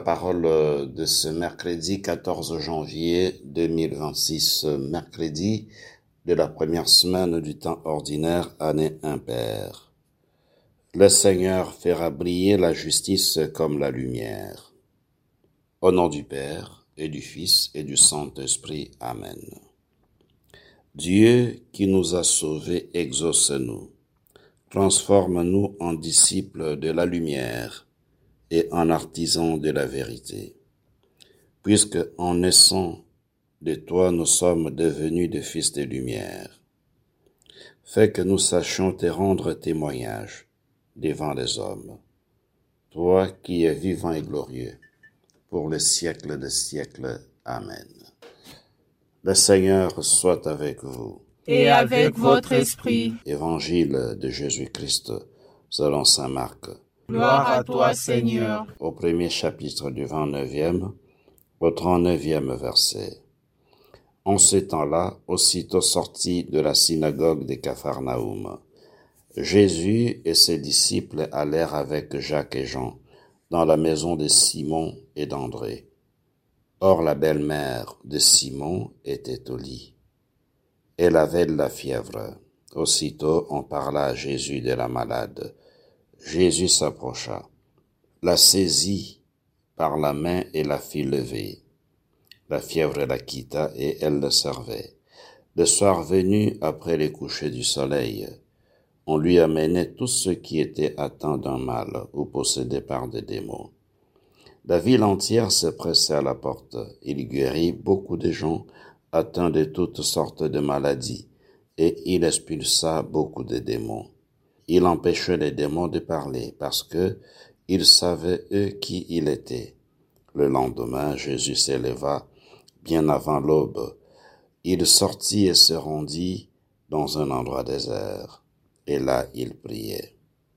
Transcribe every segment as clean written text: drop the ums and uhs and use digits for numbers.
parole de ce mercredi 14 janvier 2026, mercredi de la première semaine du temps ordinaire, année impaire. Le Seigneur fera briller la justice comme la lumière. Au nom du Père, et du Fils, et du Saint-Esprit. Amen. Dieu qui nous a sauvés, exauce-nous. Transforme-nous en disciples de la lumière et en artisans de la vérité. Puisque en naissant de toi, nous sommes devenus des fils de lumière. Fais que nous sachions te rendre témoignage devant les hommes. Toi qui es vivant et glorieux, pour les siècles des siècles. Amen. Le Seigneur soit avec vous. Et avec votre esprit. Évangile de Jésus-Christ selon saint Marc. Gloire à toi, Seigneur. Au premier chapitre du 29e, au 39e verset. En ce temps-là, aussitôt sorti de la synagogue de Capharnaüm, Jésus et ses disciples allèrent avec Jacques et Jean dans la maison de Simon et d'André. Or la belle-mère de Simon était au lit. Elle avait de la fièvre. Aussitôt on parla à Jésus de la malade. Jésus s'approcha, la saisit par la main et la fit lever. La fièvre la quitta et elle le servait. Le soir venu, après le coucher du soleil, on lui amenait tous ceux qui étaient atteints d'un mal ou possédés par des démons. La ville entière se pressait à la porte. Il guérit beaucoup de gens atteints de toutes sortes de maladies, et il expulsa beaucoup de démons. Il empêchait les démons de parler, parce que ils savaient eux qui il était. Le lendemain, Jésus s'éleva bien avant l'aube. Il sortit et se rendit dans un endroit désert, et là il priait.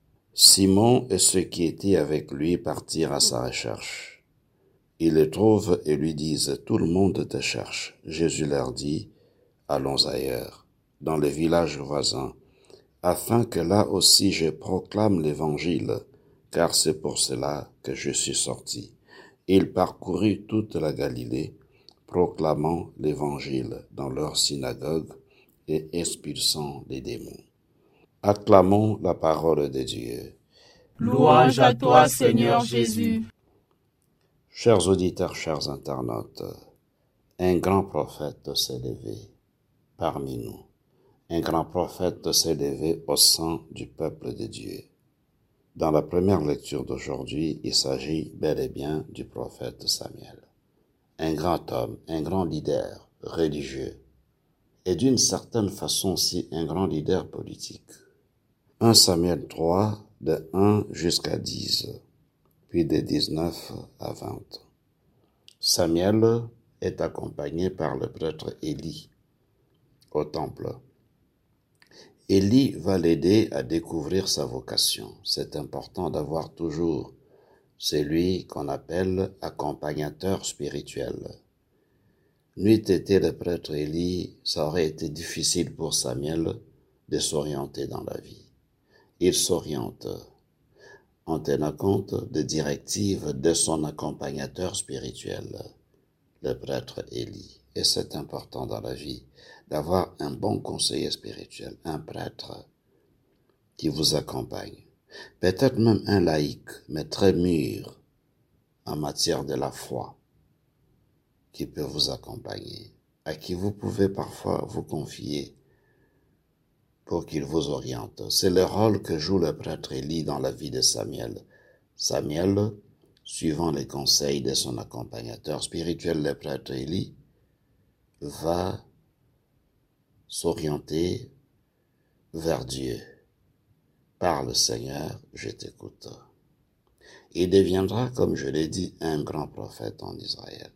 Simon et ceux qui étaient avec lui partirent à sa recherche. Ils le trouvent et lui disent « Tout le monde te cherche ». Jésus leur dit « Allons ailleurs, dans les villages voisins, afin que là aussi je proclame l'Évangile, car c'est pour cela que je suis sorti. » Il parcourut toute la Galilée, proclamant l'Évangile dans leur synagogue et expulsant les démons. Acclamons la parole de Dieu. Louange à toi, Seigneur Jésus. Chers auditeurs, chers internautes, un grand prophète s'est levé parmi nous. Un grand prophète s'est levé au sein du peuple de Dieu. Dans la première lecture d'aujourd'hui, il s'agit bel et bien du prophète Samuel. Un grand homme, un grand leader religieux, et d'une certaine façon aussi un grand leader politique. 1 Samuel 3, de 1 jusqu'à 10, puis de 19 à 20. Samuel est accompagné par le prêtre Élie au temple. Élie va l'aider à découvrir sa vocation. C'est important d'avoir toujours celui qu'on appelle accompagnateur spirituel. N'eût été le prêtre Élie, ça aurait été difficile pour Samuel de s'orienter dans la vie. Il s'oriente en tenant compte des directives de son accompagnateur spirituel, le prêtre Élie. Et c'est important dans la vie d'avoir un bon conseiller spirituel, un prêtre qui vous accompagne. Peut-être même un laïc, mais très mûr en matière de la foi, qui peut vous accompagner, à qui vous pouvez parfois vous confier pour qu'il vous oriente. C'est le rôle que joue le prêtre Élie dans la vie de Samuel. Samuel, suivant les conseils de son accompagnateur spirituel, le prêtre Élie, va s'orienter vers Dieu. Parle, Seigneur, je t'écoute. Il deviendra, comme je l'ai dit, un grand prophète en Israël.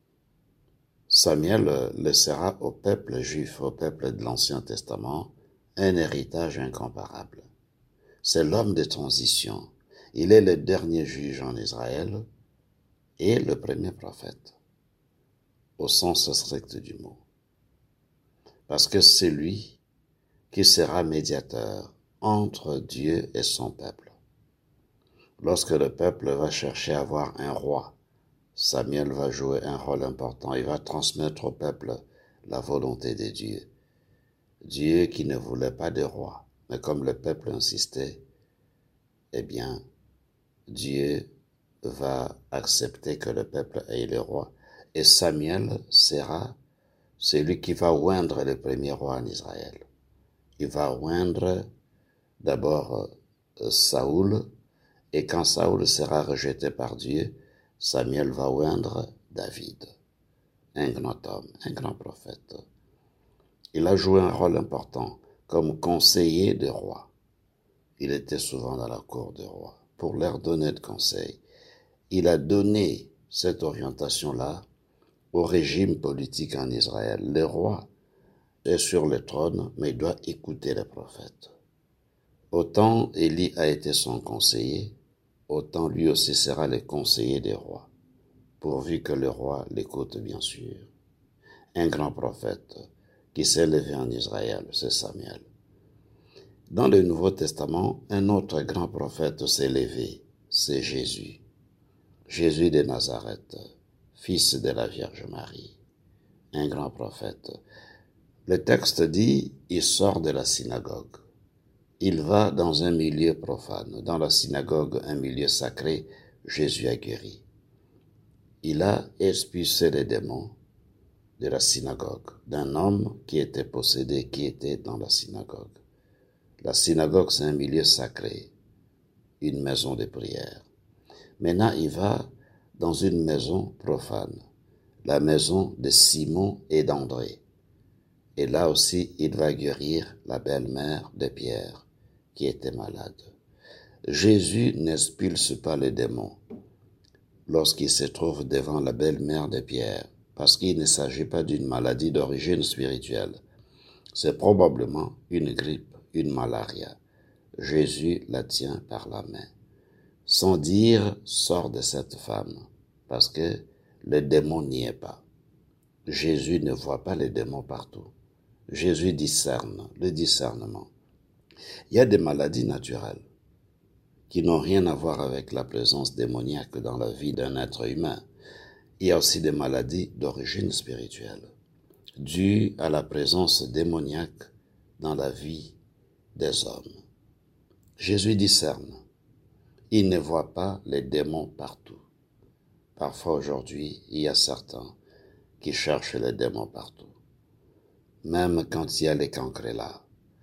Samuel laissera au peuple juif, au peuple de l'Ancien Testament, un héritage incomparable. C'est l'homme de transition. Il est le dernier juge en Israël et le premier prophète, au sens strict du mot. Parce que c'est lui qui sera médiateur entre Dieu et son peuple. Lorsque le peuple va chercher à avoir un roi Samuel va jouer un rôle important. Il va transmettre au peuple la volonté de Dieu. Dieu qui ne voulait pas de roi. Mais comme le peuple insistait, eh bien, Dieu va accepter que le peuple ait le roi. Et Samuel sera celui qui va oindre le premier roi en Israël. Il va oindre d'abord Saoul, et quand Saoul sera rejeté par Dieu, Samuel va oindre David, un grand homme, un grand prophète. Il a joué un rôle important comme conseiller des rois. Il était souvent dans la cour des rois pour leur donner de conseils. Il a donné cette orientation-là au régime politique en Israël. Le roi est sur le trône, mais il doit écouter les prophètes. Autant Élie a été son conseiller, autant lui aussi sera le conseiller des rois, pourvu que le roi l'écoute bien sûr. Un grand prophète qui s'est levé en Israël, c'est Samuel. Dans le Nouveau Testament, un autre grand prophète s'est levé, c'est Jésus. Jésus de Nazareth, fils de la Vierge Marie, un grand prophète. Le texte dit, il sort de la synagogue. Il va dans un milieu profane. Dans la synagogue, un milieu sacré, Jésus a guéri. Il a expulsé les démons de la synagogue, d'un homme qui était possédé, qui était dans la synagogue. La synagogue, c'est un milieu sacré, une maison de prière. Maintenant, il va dans une maison profane, la maison de Simon et d'André. Et là aussi, il va guérir la belle-mère de Pierre, qui était malade. Jésus n'expulse pas les démons lorsqu'il se trouve devant la belle-mère de Pierre, parce qu'il ne s'agit pas d'une maladie d'origine spirituelle. C'est probablement une grippe, une malaria. Jésus la tient par la main. Sans dire, sors de cette femme, parce que le démon n'y est pas. Jésus ne voit pas les démons partout. Jésus discerne, le discernement. Il y a des maladies naturelles qui n'ont rien à voir avec la présence démoniaque dans la vie d'un être humain. Il y a aussi des maladies d'origine spirituelle, dues à la présence démoniaque dans la vie des hommes. Jésus discerne. Il ne voit pas les démons partout. Parfois aujourd'hui, il y a certains qui cherchent les démons partout. Même quand il y a les cancrets là,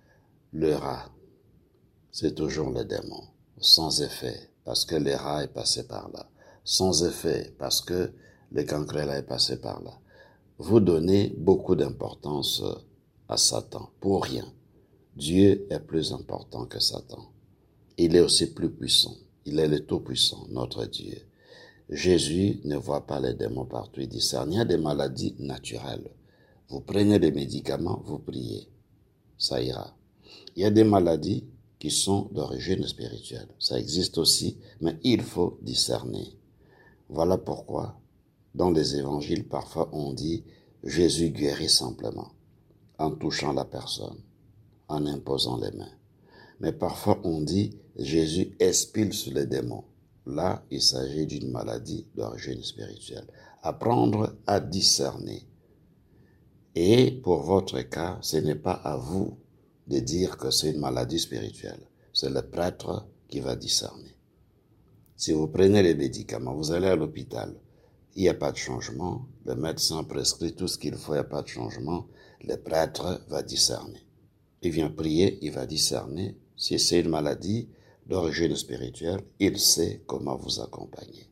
le rat, c'est toujours le démon, sans effet, parce que le rat est passé par là, sans effet, parce que le cancret là est passé par là. Vous donnez beaucoup d'importance à Satan, pour rien. Dieu est plus important que Satan. Il est aussi plus puissant. Il est le Tout-Puissant, notre Dieu. Jésus ne voit pas les démons partout. Il discerne. Il y a des maladies naturelles. Vous prenez des médicaments, vous priez. Ça ira. Il y a des maladies qui sont d'origine spirituelle. Ça existe aussi, mais il faut discerner. Voilà pourquoi, dans les évangiles, parfois on dit Jésus guérit simplement, en touchant la personne, en imposant les mains. Mais parfois on dit Jésus expulse les démons. Là, il s'agit d'une maladie d'origine spirituelle. Apprendre à discerner. Et pour votre cas, ce n'est pas à vous de dire que c'est une maladie spirituelle. C'est le prêtre qui va discerner. Si vous prenez les médicaments, vous allez à l'hôpital, il n'y a pas de changement, le médecin prescrit tout ce qu'il faut, il n'y a pas de changement, le prêtre va discerner. Il vient prier, il va discerner. Si c'est une maladie d'origine spirituelle, il sait comment vous accompagner.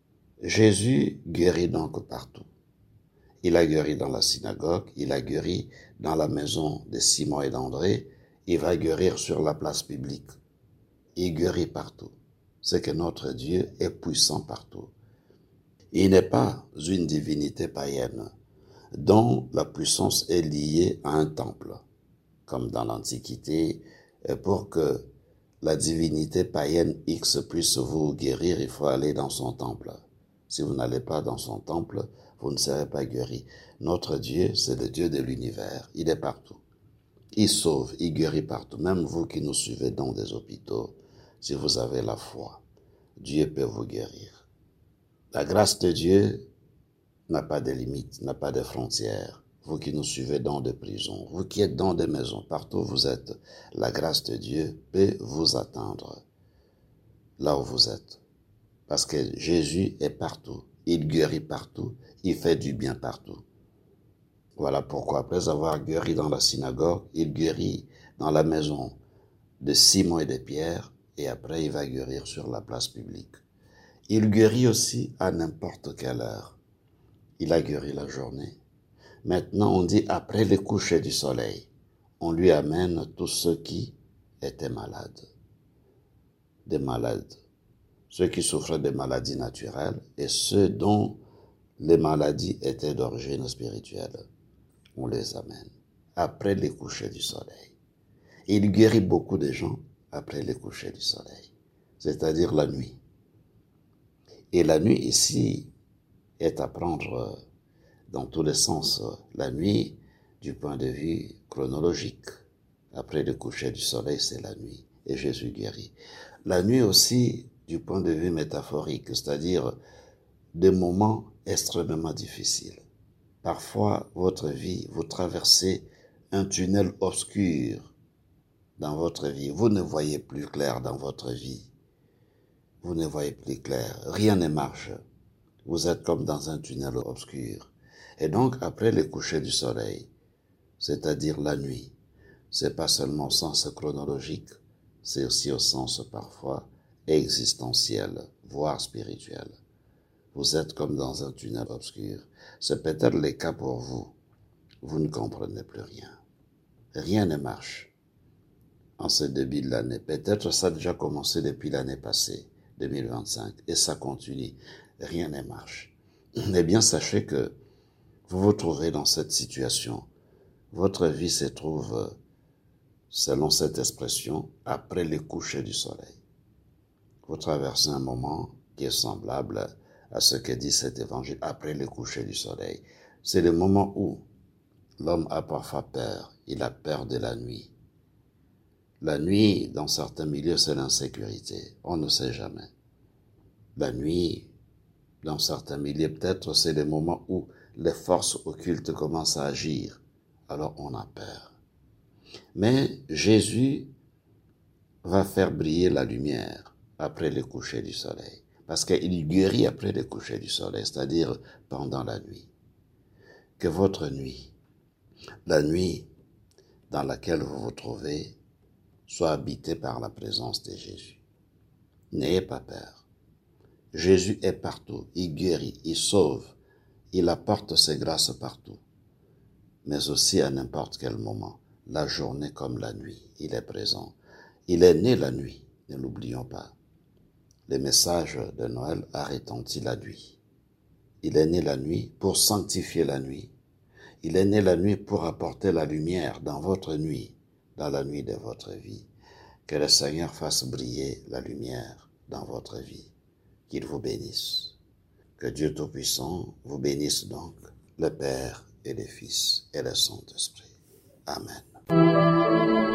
Jésus guérit donc partout. Il a guéri dans la synagogue, il a guéri dans la maison de Simon et d'André, il va guérir sur la place publique. Il guérit partout. C'est que notre Dieu est puissant partout. Il n'est pas une divinité païenne dont la puissance est liée à un temple, comme dans l'Antiquité. Pour que la divinité païenne X puisse vous guérir, il faut aller dans son temple. Si vous n'allez pas dans son temple, vous ne serez pas guéri. Notre Dieu, c'est le Dieu de l'univers. Il est partout. Il sauve, il guérit partout. Même vous qui nous suivez dans des hôpitaux, si vous avez la foi, Dieu peut vous guérir. La grâce de Dieu n'a pas de limites, n'a pas de frontières. Vous qui nous suivez dans des prisons, vous qui êtes dans des maisons, partout où vous êtes, la grâce de Dieu peut vous atteindre là où vous êtes. Parce que Jésus est partout, il guérit partout, il fait du bien partout. Voilà pourquoi, après avoir guéri dans la synagogue, il guérit dans la maison de Simon et de Pierre, et après il va guérir sur la place publique. Il guérit aussi à n'importe quelle heure. Il a guéri la journée. Maintenant, on dit après le coucher du soleil, on lui amène tous ceux qui étaient malades. Des malades. Ceux qui souffraient de maladies naturelles et ceux dont les maladies étaient d'origine spirituelle. On les amène après le coucher du soleil. Il guérit beaucoup de gens après le coucher du soleil, c'est-à-dire la nuit. Et la nuit ici est à prendre dans tous les sens. La nuit, du point de vue chronologique, après le coucher du soleil, c'est la nuit, et Jésus guérit. La nuit aussi, du point de vue métaphorique, c'est-à-dire des moments extrêmement difficiles. Parfois, votre vie, vous traversez un tunnel obscur dans votre vie. Vous ne voyez plus clair dans votre vie. Vous ne voyez plus clair. Rien ne marche. Vous êtes comme dans un tunnel obscur. Et donc, après le coucher du soleil, c'est-à-dire la nuit, c'est pas seulement au sens chronologique, c'est aussi au sens parfois existentiel, voire spirituel. Vous êtes comme dans un tunnel obscur. C'est peut-être le cas pour vous. Vous ne comprenez plus rien. Rien ne marche en ce début de l'année. Peut-être ça a déjà commencé depuis l'année passée, 2025, et ça continue. Rien ne marche. Eh bien, sachez que vous vous trouvez dans cette situation. Votre vie se trouve, selon cette expression, après le coucher du soleil. Vous traversez un moment qui est semblable à ce que dit cet évangile, après le coucher du soleil. C'est le moment où l'homme a parfois peur. Il a peur de la nuit. La nuit, dans certains milieux, c'est l'insécurité. On ne sait jamais. La nuit, dans certains milieux, peut-être c'est le moment où les forces occultes commencent à agir. Alors on a peur. Mais Jésus va faire briller la lumière après le coucher du soleil. Parce qu'il guérit après le coucher du soleil, c'est-à-dire pendant la nuit. Que votre nuit, la nuit dans laquelle vous vous trouvez, soit habitée par la présence de Jésus. N'ayez pas peur. Jésus est partout, il guérit, il sauve, il apporte ses grâces partout, mais aussi à n'importe quel moment, la journée comme la nuit, il est présent. Il est né la nuit, ne l'oublions pas. Le message de Noël a retenti la nuit. Il est né la nuit pour sanctifier la nuit. Il est né la nuit pour apporter la lumière dans votre nuit, dans la nuit de votre vie. Que le Seigneur fasse briller la lumière dans votre vie. Qu'il vous bénisse. Que Dieu Tout-Puissant vous bénisse donc, le Père et le Fils et le Saint-Esprit. Amen.